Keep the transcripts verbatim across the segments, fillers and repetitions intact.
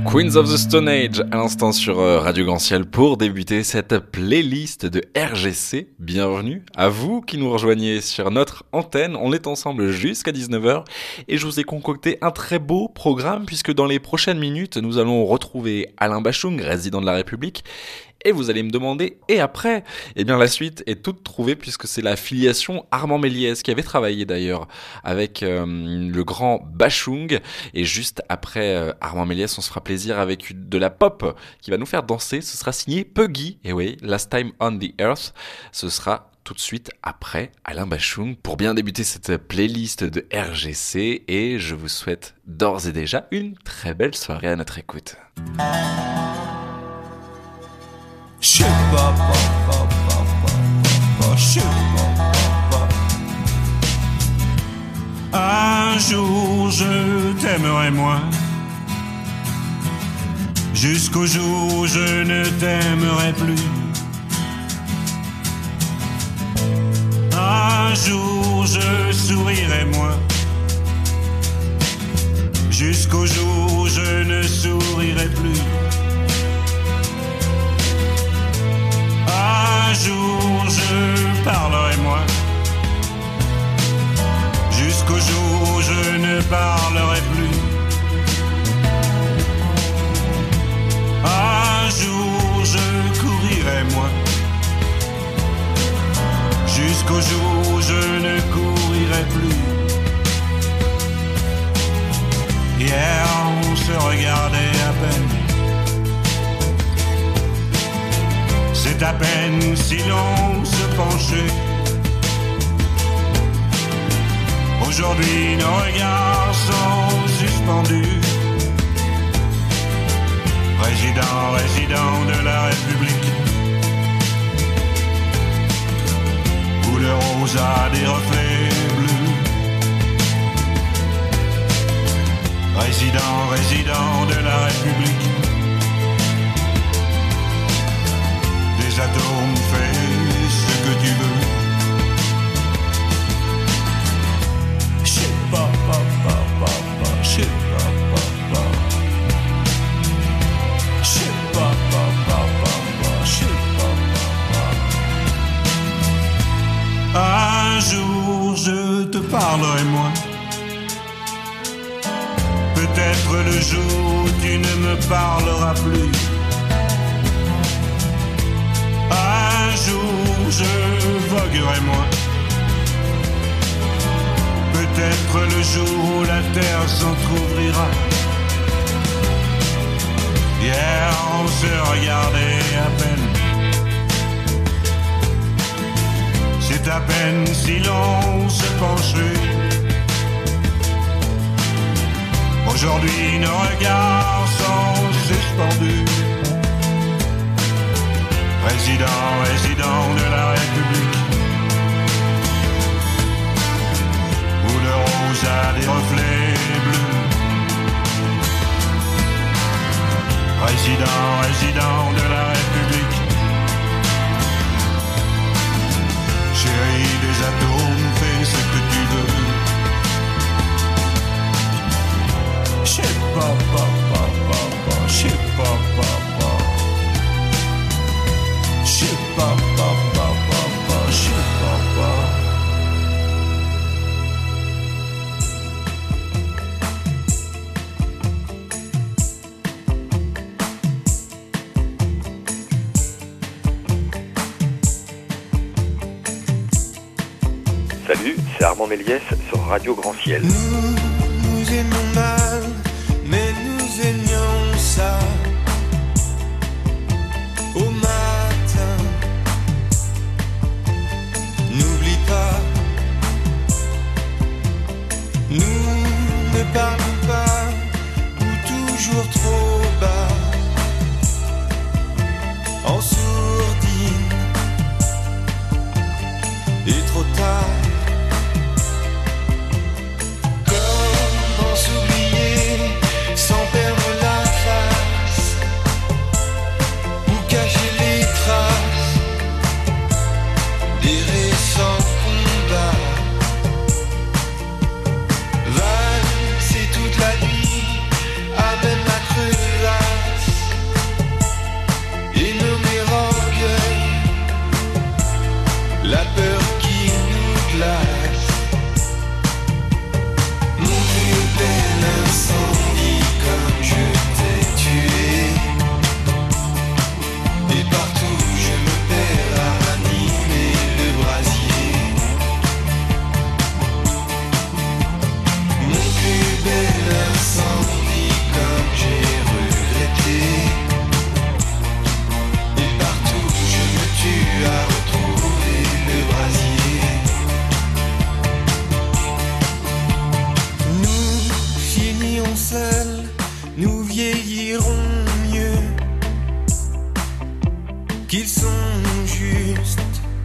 Queens of the Stone Age à l'instant sur Radio Grand Ciel pour débuter cette playlist de R G C. Bienvenue à vous qui nous rejoignez sur notre antenne. On est ensemble jusqu'à dix-neuf heures et je vous ai concocté un très beau programme puisque dans les prochaines minutes, nous allons retrouver Alain Bachung, résident de la République. Et vous allez me demander, et après? Eh bien, la suite est toute trouvée puisque c'est la filiation Armand Méliès qui avait travaillé d'ailleurs avec euh, le grand Bachung. Et juste après euh, Armand Méliès, on se fera plaisir avec de la pop qui va nous faire danser. Ce sera signé Puggy. Et oui, Last Time on the Earth. Ce sera tout de suite après Alain Bachung pour bien débuter cette playlist de R G C. Et je vous souhaite d'ores et déjà une très belle soirée à notre écoute. Je sais pas, pas, pas, pas, pas, pas, je sais pas, pas, pas. Un jour je t'aimerai moins, jusqu'au jour où je ne t'aimerai plus. Un jour je sourirai moins, jusqu'au jour où je ne sourirai plus. Un jour je parlerai moins, jusqu'au jour où je ne parlerai plus. Un jour je courirai moins, jusqu'au jour où je ne courirai plus. Hier on se regardait à peine, c'est à peine si l'on se penchait. Aujourd'hui nos regards sont suspendus. Président, résident de la République, où le rose a des reflets bleus. Résident, résident de la République, les atomes, fais ce que tu veux. Je sais pas, pas, pas, pas, pas, je sais pas, pas, pas. Je sais pas, pas, pas, pas, pas, je sais pas, pas, pas. Un jour je te parlerai moins, peut-être le jour où tu ne me parleras plus. Un jour je voguerai moins, peut-être le jour où la terre s'entr'ouvrira. Hier on se regardait à peine, c'est à peine si l'on se penchait. Aujourd'hui nos regards sont suspendus. Président, résident de la République, où le rose a des reflets bleus. Président, résident de la République, chérie des atomes, fais ce que tu veux. Je sais pas, pas, pas, pas, pas, je sais pas, pas, pas. Je sais pas, pas, pas, pas, pas, je sais pas, pas. Salut, c'est Armand Méliès sur Radio Grand Ciel. Nous, nous aimons mal, mais nous aimions ça. Au matin, n'oublie pas, nous ne parlons pas, ou toujours trop bas, en sourdine, et trop tard. Comme qu'ils sont justes,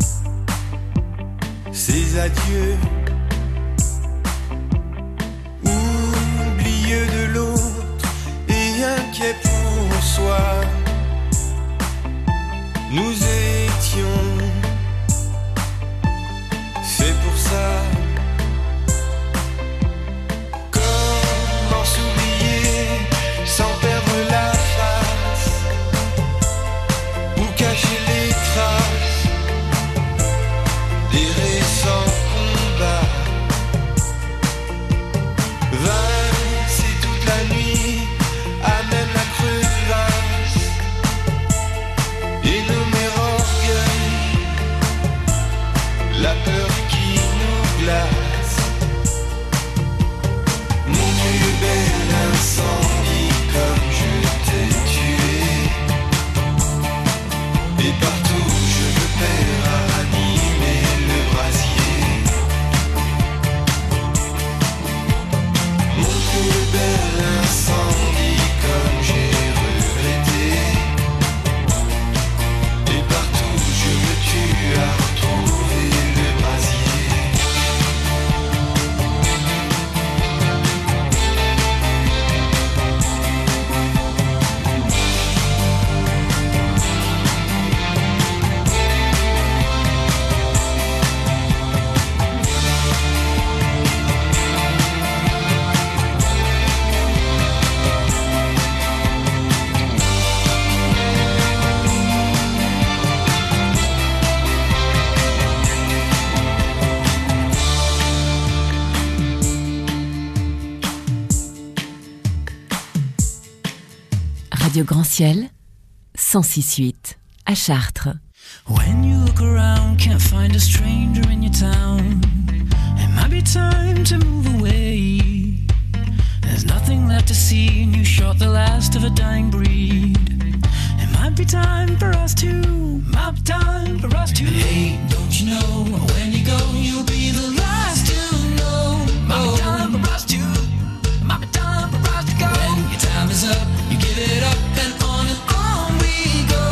ces adieux, oublieux de l'autre et inquiet pour soi. Nous étions faits pour ça. Comment s'oublier sans perdre la face, ou cacher les traces des récents combats. Vincer toute la nuit à même la crevasse et nommer orgueil la peur qui nous glace. Mon Dieu, bel incendie, comme je t'ai tué, et partout je me perds à ranimer le brasier. Mon Dieu, bel incendie, comme j'ai regretté, et partout je me tue à retrouver le brasier. Radio Grand Ciel, cent six huit, à Chartres. When you look around, can't find a stranger in your town. It might be time to move away. There's nothing left to see, and you shot the last of a dying breed. It might be time for us to, might be time for us to. Hey, don't you know, when you go, you'll be the last to know. Might be time for us to, might be time for us to go. When your time is up, you give it up, and on and on we go.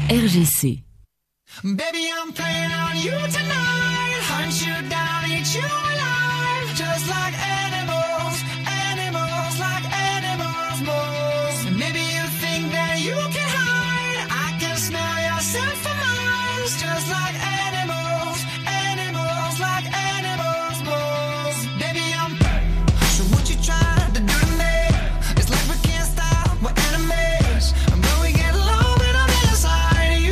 R G C. Baby, I'm playing on you tonight. Hunt you down, eat you alive. Just like animals, animals, like animals, moles. Maybe you think that you can hide. I can smell yourself for miles. Just like animals, animals, like animals, moles. Baby, I'm. So what you trying to do to me? It's like we can't stop, we're enemies. But we get along when I'm inside of you.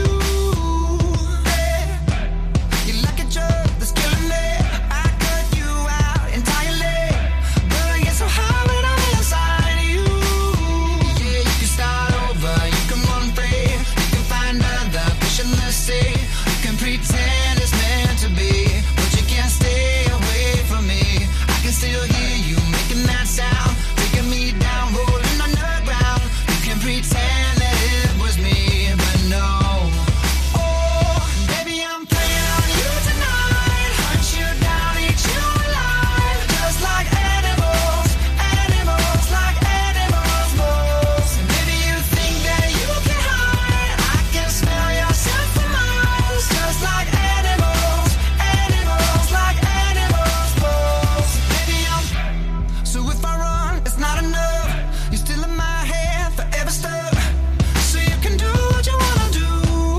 You're like a drug that's killing me. I cut you out entirely. But I get so high when I'm inside of you. Yeah, you can start over, you can run free. You can find other fish in the sea. You can pretend it's meant to be, but you can't stay away from me. I can still hear you making that sound, taking me down, rolling on the ground. You can pretend that it was me, but no. Oh, baby, I'm playing on you tonight. Hunt you down, eat you alive. Just like animals, animals, like animals, moles. Maybe you think that you can hide. I can smell yourself for miles. Just like animals, animals, like animals, moles. Baby, I'm. So if I run, it's not enough. You're still in my head, forever stuck. So you can do what you wanna do.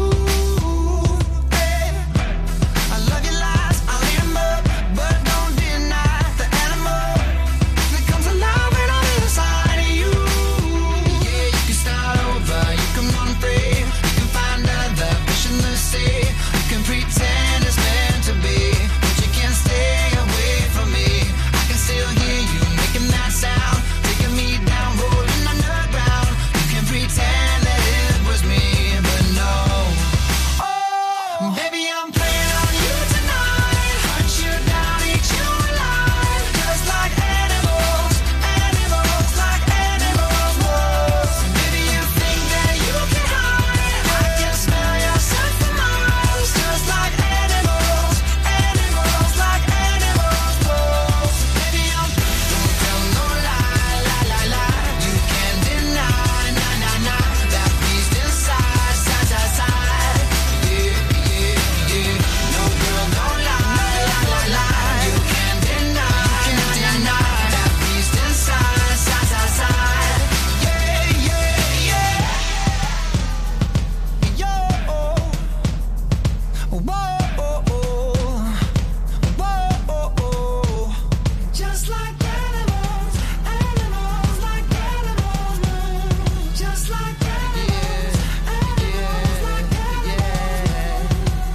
Hey, I love your lies, I'll eat 'em up, but don't deny the animal that comes alive when I'm inside of you. Yeah, you can start over, you can run free, you can find other fish in the sea. You can pretend it's meant to be, but you can't stay away from me. I can still hear you making that sound, taking me down, rolling on the ground. You can pretend that it was me, but no. Oh, baby, I'm playing on you tonight. Hunt you down, eat you alive. Just like animals, animals, like animals, moles. Maybe you think that you can hide. I can smell yourself for miles. Just like animals, animals, like animals, moles. Baby, I'm. Don't tell no lie, lie, lie, lie. You can't deny, nah, nah, nah. That beast inside, side, side, side. Yeah, yeah, yeah. No girl, don't lie, lie, lie, lie. You can't deny, can't deny. That beast inside, side, side, side. Yeah, yeah, yeah. Yo, whoa, whoa, just like animals, animals, like animals, move. Just like animals, animals, like animals.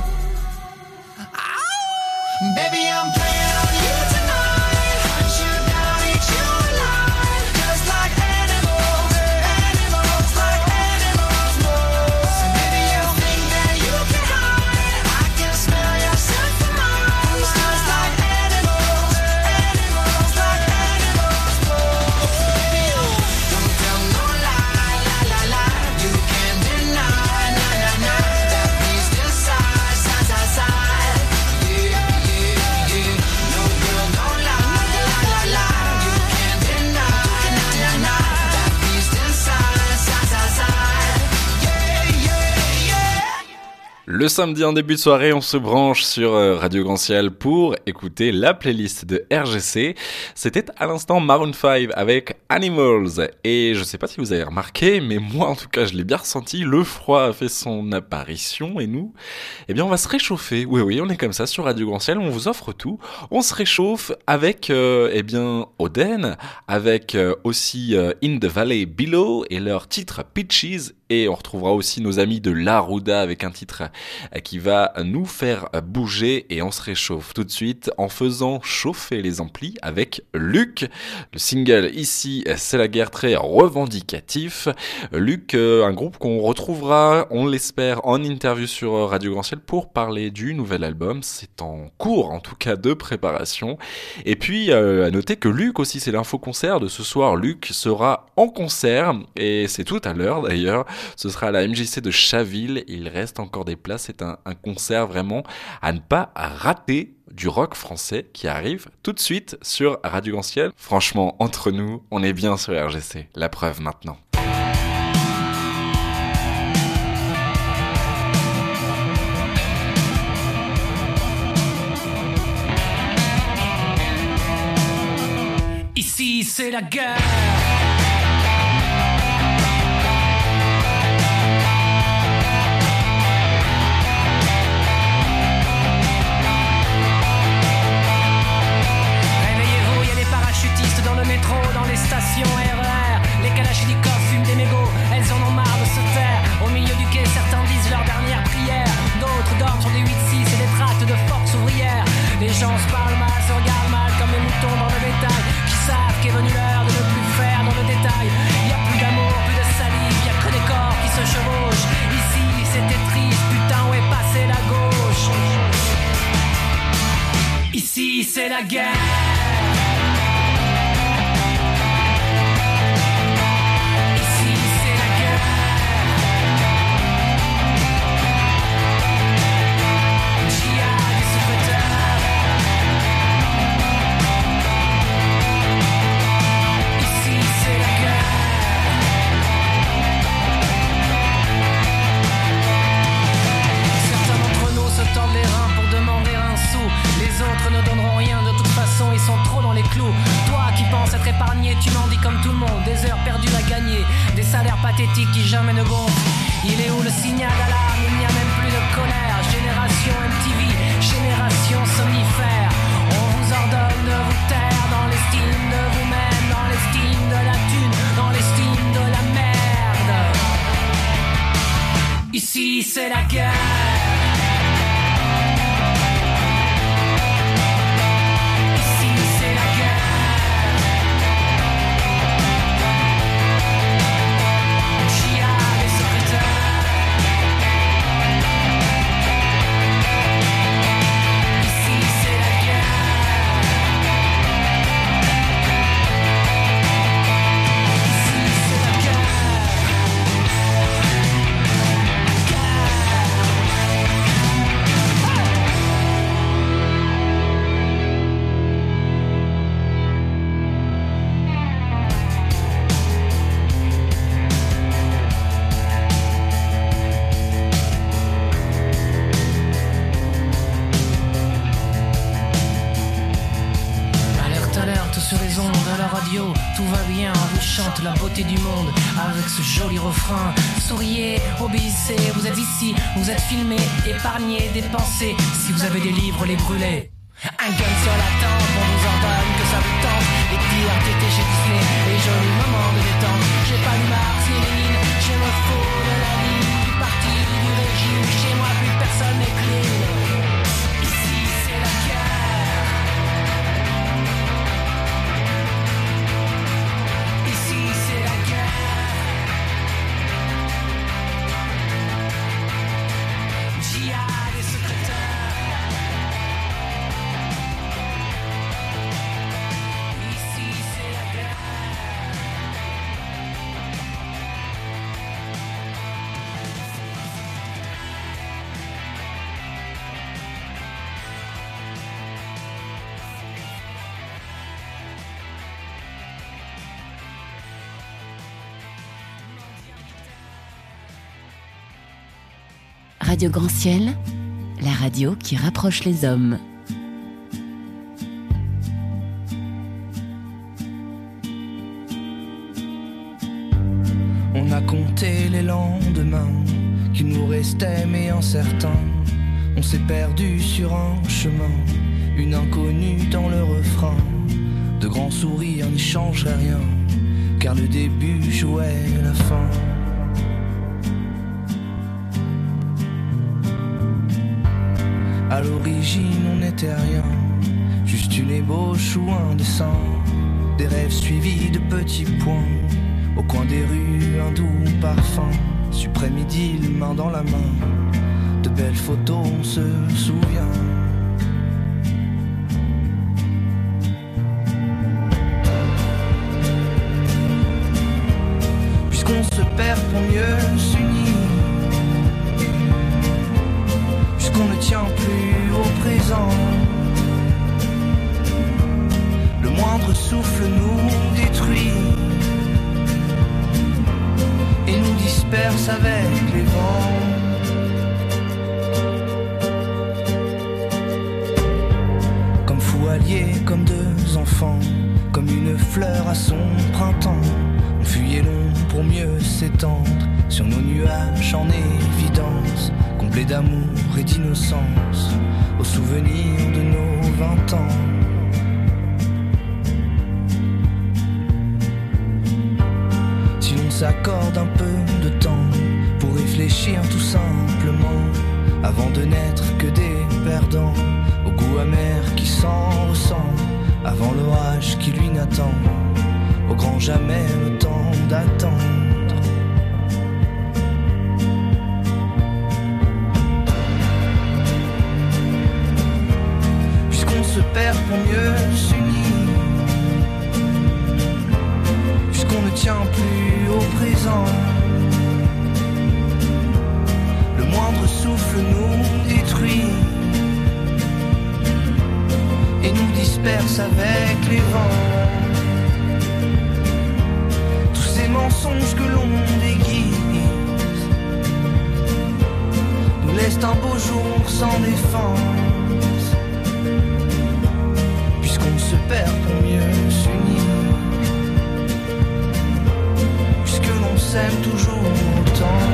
Ow! Baby, I'm playing on you tonight. Hunt you down, eat you alive. Just like animals, animals, like animals, moles. Maybe you think that you can hide. I can smell yourself for miles. Just like animals, animals, like animals, moles. Baby, don't tell no lie, lie, lie, lie. You can't deny, nah, nah, nah. That beast inside, side, side, side. Yeah, yeah, yeah. No girl, don't lie, lie, lie, lie. You can't deny, nah, nah, nah. That beast inside, side, side, side. Yeah, yeah, yeah. Le samedi en début de soirée, on se branche sur euh, Radio Grand Ciel pour écouter la playlist de R G C. C'était à l'instant Maroon five avec Animals. Et je sais pas si vous avez remarqué, mais moi en tout cas je l'ai bien ressenti, le froid a fait son apparition et nous, eh bien on va se réchauffer. Oui oui, on est comme ça sur Radio Grand Ciel, on vous offre tout. On se réchauffe avec euh, eh bien Oden, avec euh, aussi euh, In the Valley Below et leur titre Peaches. Et on retrouvera aussi nos amis de La Ruda avec un titre qui va nous faire bouger et on se réchauffe tout de suite en faisant chauffer les amplis avec Luc. Le single ici, c'est la guerre, très revendicatif. Luc, un groupe qu'on retrouvera, on l'espère, en interview sur Radio Grand Ciel pour parler du nouvel album. C'est en cours en tout cas de préparation. Et puis euh, à noter que Luc aussi, c'est l'info concert de ce soir. Luc sera en concert et c'est tout à l'heure d'ailleurs. Ce sera à la M J C de Chaville. Il reste encore des places. C'est un, un concert vraiment à ne pas rater, du rock français qui arrive tout de suite sur Radio Grand Ciel. Franchement, entre nous, on est bien sur R G C. La preuve maintenant. c'est la guerre. Réveillez-vous, il y a des parachutistes dans le métro, dans les stations R E R. Les kalachnikovs fument des mégots, elles en ont marre de se taire. Au milieu du quai, certains disent leur dernière prière. D'autres dorment sur des huit six et des tracts de force ouvrière. Les gens se parlent mal, se regardent mal comme les moutons dans le bétail, qui savent qu'est venue l'heure de ne plus faire dans le détail. Y a plus d'amour, plus de salive, y a que des corps qui se chevauchent. Ici c'était triste, putain où est passée la gauche. Ici c'est la guerre. Ils sont trop dans les clous. Toi qui penses être épargné, tu m'en dis comme tout le monde. Des heures perdues à gagner, des salaires pathétiques qui jamais ne gonflent. Il est où le signal d'alarme? Il n'y a même plus de colère. Génération M T V, génération somnifère. On vous ordonne de vous taire dans l'estime de vous-même, dans l'estime de la thune, dans l'estime de la merde. Ici c'est la guerre. Tout va bien, on vous chante la beauté du monde avec ce joli refrain. Souriez, obéissez, vous êtes ici, vous êtes filmés, épargnés, dépensés. Si vous avez des livres, les brûlez. Un gun sur la tempe, on vous ordonne que ça vous tente. Les pires tétés chez Disney, les jolis moments de détente. J'ai pas lu Marx ni Lénine, je me fous de la ligne, du parti, du régime. Chez moi, plus personne n'est clean. Ici, c'est la guerre. Radio Grand Ciel, la radio qui rapproche les hommes. On a compté les lendemains qui nous restaient mais incertains. On s'est perdu sur un chemin, une inconnue dans le refrain. De grands sourires n'y changeraient rien, car le début jouait la fin. À l'origine on n'était rien, juste une ébauche ou un dessin. Des rêves suivis de petits points, au coin des rues un doux parfum. Suprême idylle, main dans la main, de belles photos on se souvient. Puisqu'on se perd pour mieux s'unir, puisqu'on ne tient plus au présent, le moindre souffle nous détruit et nous disperse avec les vents. Comme fou alliés, comme deux enfants, comme une fleur à son troublé d'amour et d'innocence, au souvenir de nos vingt ans. Si l'on s'accorde un peu de temps pour réfléchir tout simplement, avant de n'être que des perdants, au goût amer qui s'en ressent, avant l'orage qui lui n'attend, au grand jamais le temps d'attendre. Puisqu'on se perd pour mieux s'unir, puisqu'on ne tient plus au présent, le moindre souffle nous détruit et nous disperse avec les vents. Tous ces mensonges que l'on déguise nous laissent un beau jour sans défense, puisqu'on se perd pour mieux s'unir, puisque l'on s'aime toujours autant.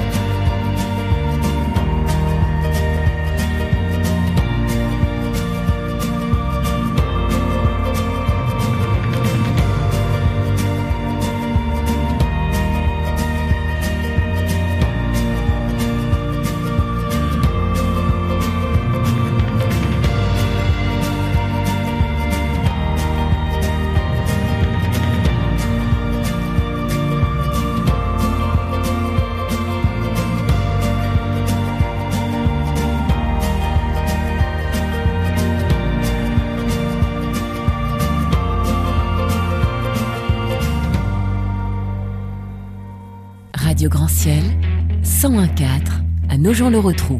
Radio Grand Ciel, cent un virgule quatre à Nogent-le-Rotrou.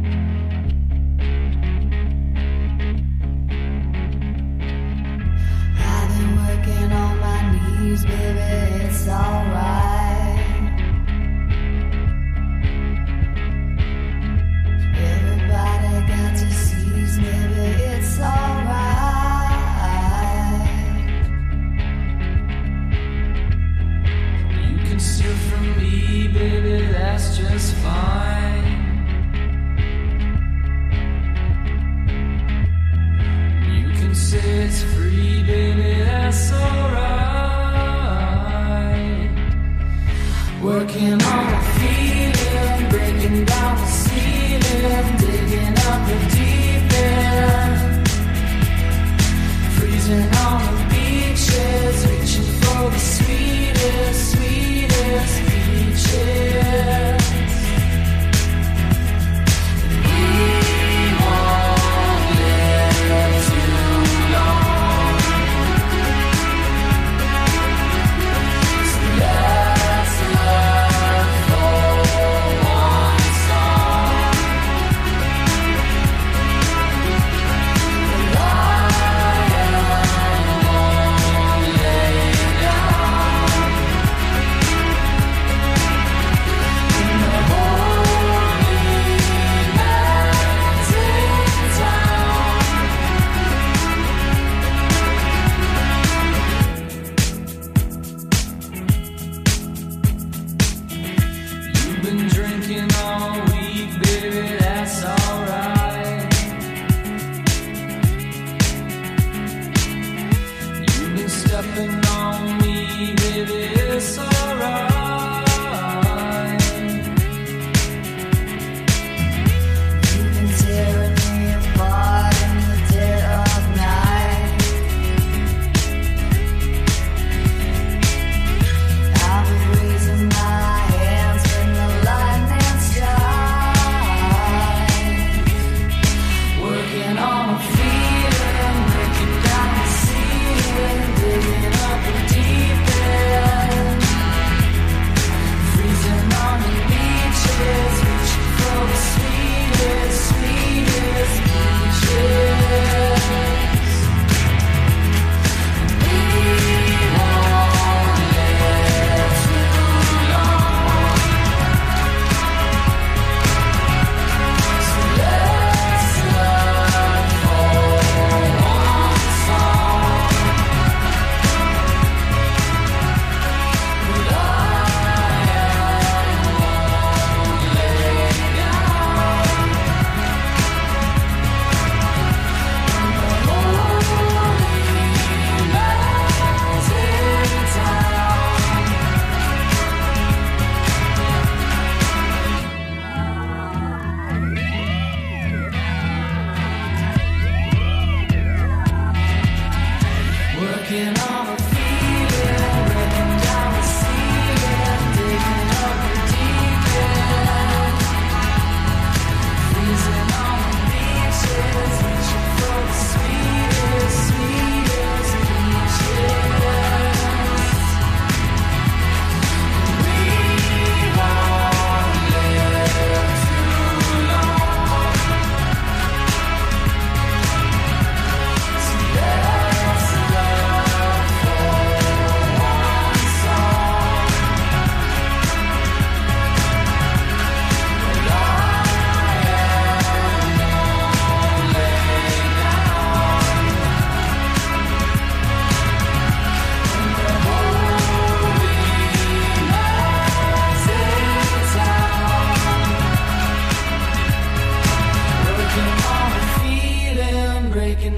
Working on a feeling, breaking down the ceiling, digging up the deep end, freezing on the beaches, reaching for the sweetest, sweetest beaches. We won't live too long, so let's love for one song. The lion won't lay down.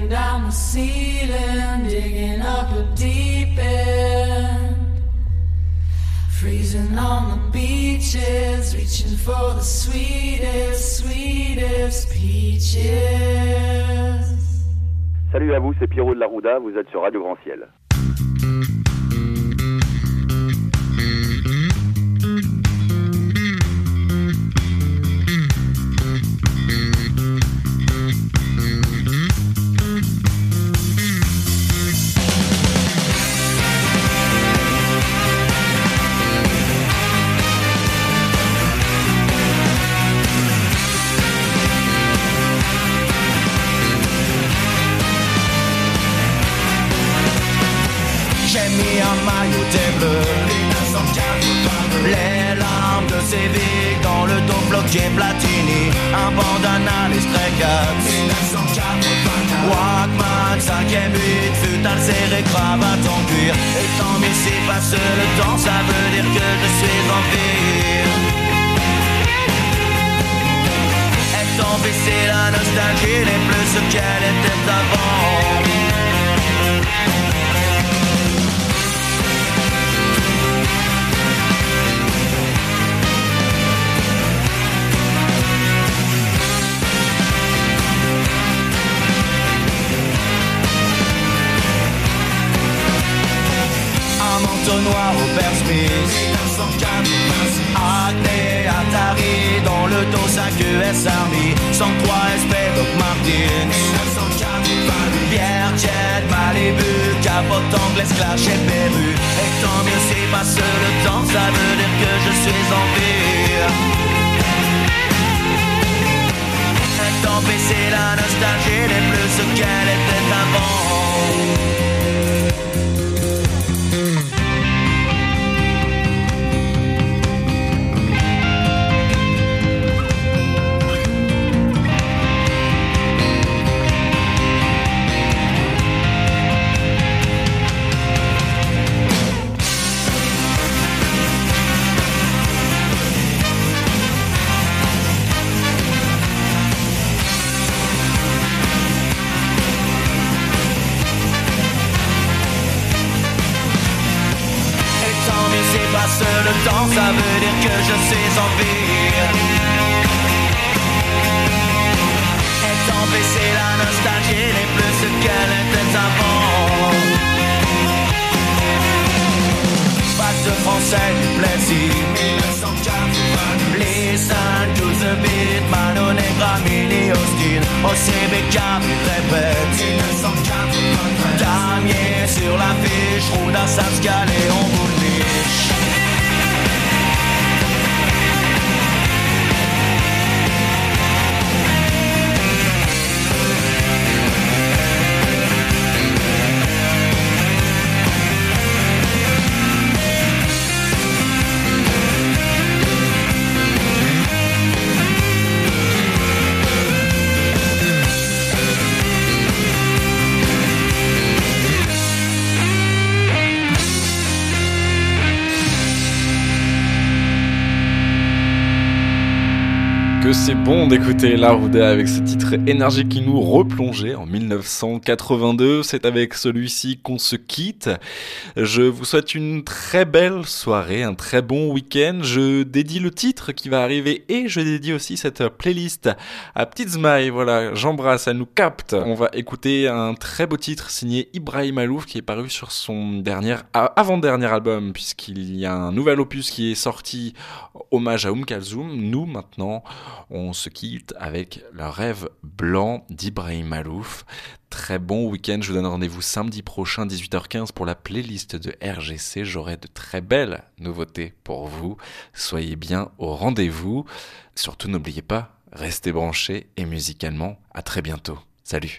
Breaking down the ceiling, digging up a deep end. Freezing on the beaches, reaching for the sweetest, sweetest peaches. Salut à vous, c'est Pierrot de la Rouda, vous êtes sur Radio Grand Ciel. J'ai mis un mailloté bleu, les larmes de Séville dans le dos bloqué Platini, un bandana les Stray Cats, Walkman cinquième huit, futal serré, cravate en cuir. Et tant mieux si passe le temps, ça veut dire que je suis en vie. Et tant pis si la nostalgie n'est plus ce qu'elle était avant. Un manteau noir au Bear Smith, Acné, Atari, dans le dos cinq U S Army, cent trois S P Doc Martens, bière tiède, Malibu, capote anglaise, clash et perru. Et tant mieux si passe le temps, ça veut dire que je suis en vie. Et tant pis si la nostalgie n'est plus ce qu'elle était avant. Passe le temps, ça veut dire que je suis en vie. Et tant pis si la nostalgie n'est plus ce qu'elle était avant. Bac de français du plaisir, listen to the beat, Mano Negra, Mini Austin, O C B K, répète. Damier sur la fiche, Rouda, Sapscal et on vous le niche. Que c'est bon d'écouter La Rouda avec ce titre énergique qui nous replongeait en dix-neuf cent quatre-vingt-deux. C'est avec celui-ci qu'on se quitte. Je vous souhaite une très belle soirée, un très bon week-end. Je dédie le titre qui va arriver et je dédie aussi cette playlist à Petite Zmaï. Voilà, j'embrasse, elle nous capte. On va écouter un très beau titre signé Ibrahim Alouf qui est paru sur son dernier, avant-dernier album, puisqu'il y a un nouvel opus qui est sorti, hommage à Oum Kalsoum. Nous, maintenant, on se quitte avec Le Rêve Blanc d'Ibrahim Alouf. Très bon week-end, je vous donne rendez-vous samedi prochain, dix-huit heures quinze, pour la playlist de R G C. J'aurai de très belles nouveautés pour vous. Soyez bien au rendez-vous. Surtout, n'oubliez pas, restez branchés et musicalement, à très bientôt. Salut!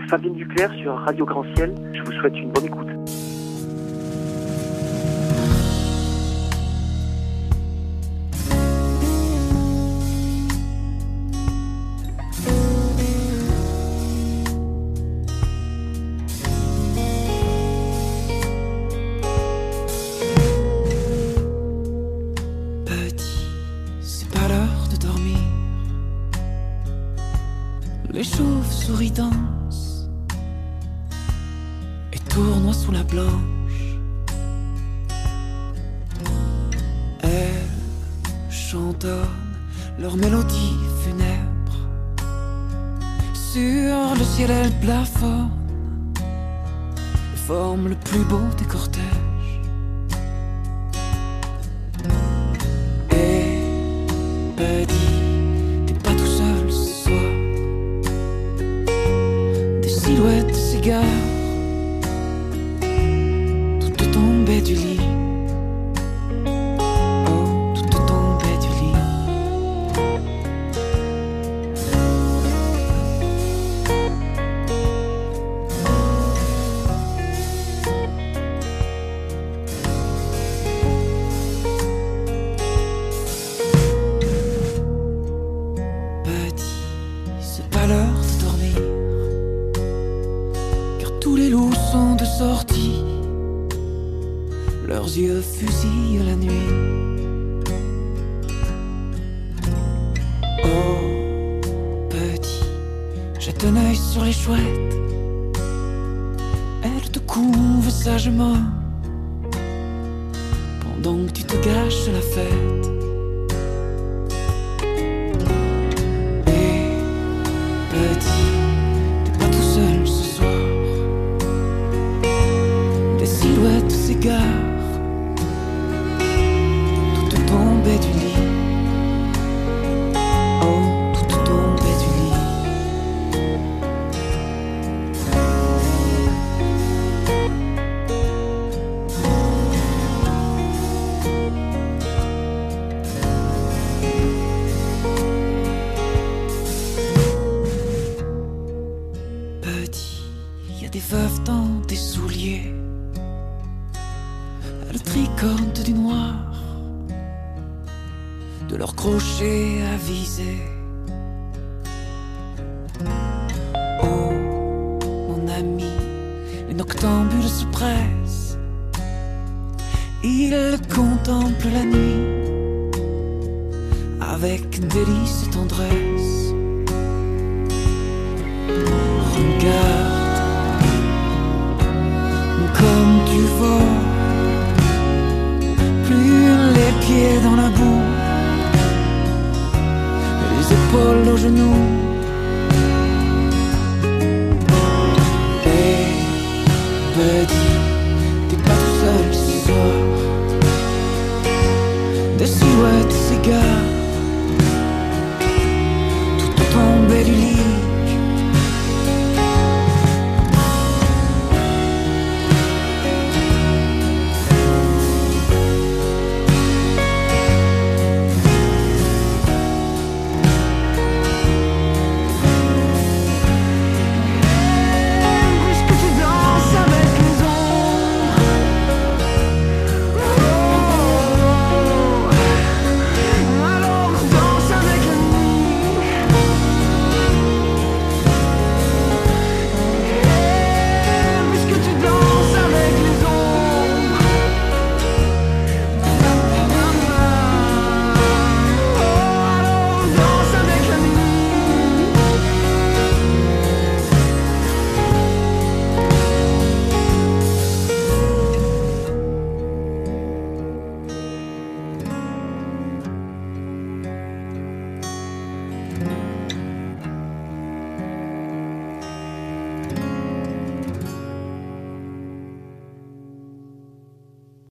Fabienne Duclerc sur Radio Grand Ciel. Je vous souhaite une bonne écoute. Petit, c'est pas l'heure de dormir. Les chauves-souris dansent et tournoient sous la blanche. Elles chantonnent leur mélodie funèbre. Sur le ciel, elles plafonnent et forment le plus beau des cortèges. Et petit, t'es pas tout seul ce soir. Des silhouettes s'égarent, toutes tombées du lit. Oh, toutes tombées du lit. Petit, c'est pas l'heure de dormir, car tous les loups sont de sortie. Leurs yeux fusillent la nuit. Oh, petit, jette un œil sur les chouettes. Elles te couvent sagement pendant que tu te gâches la fête. Et petit, t'es pas tout seul ce soir. Des silhouettes s'égarent, toutes tombées du lit. Oh, toutes tombées du lit. Petit, y a des veuves dans tes souliers. Elles tricotent du noir, de leurs crochets avisés. Oh, mon ami, les noctambules se pressent. Ils contemplent la nuit avec délice et tendresse. Regarde comme tu voles, plus les pieds dans la boue, les épaules aux genoux,